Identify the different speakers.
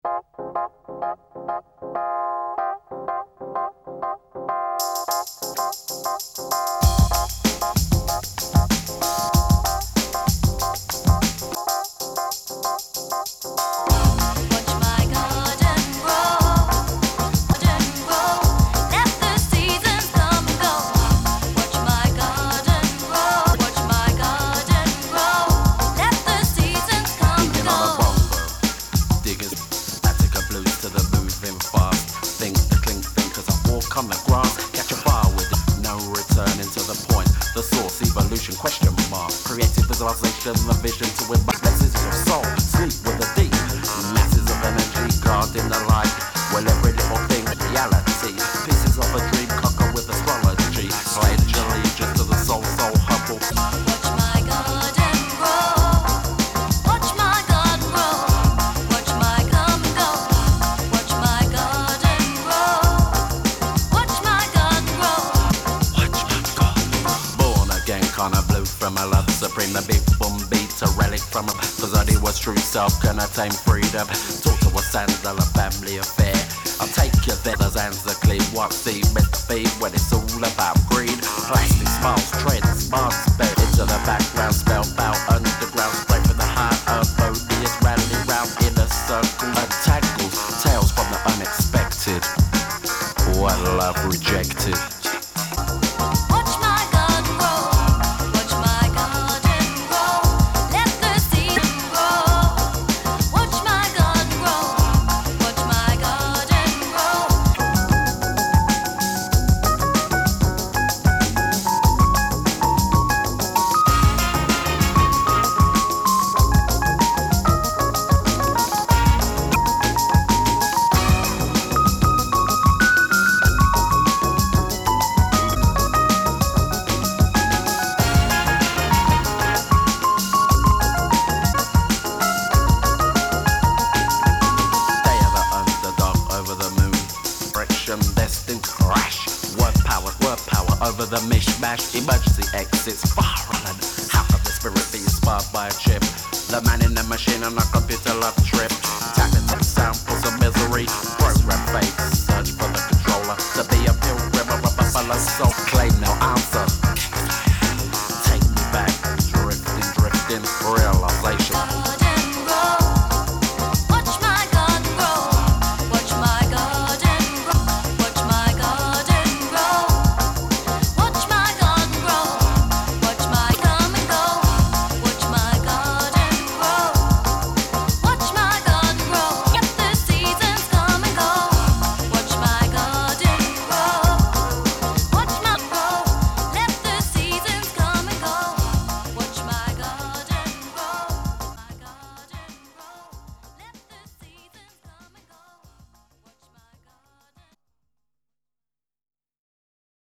Speaker 1: Time freedom, talk to a sandal, a family affair. I'll take you there, those hands are clean. What's the meant to be when it's all about greed? Plastic smiles, trends, smarts, bed into the background, spellbound underground, straight from the heart of odious, rally round in a circle of tangles, tales from the unexpected. What love rejected. Emergency exits far running. How could the spirit be inspired by a chip? The man in the machine on a computer love trip.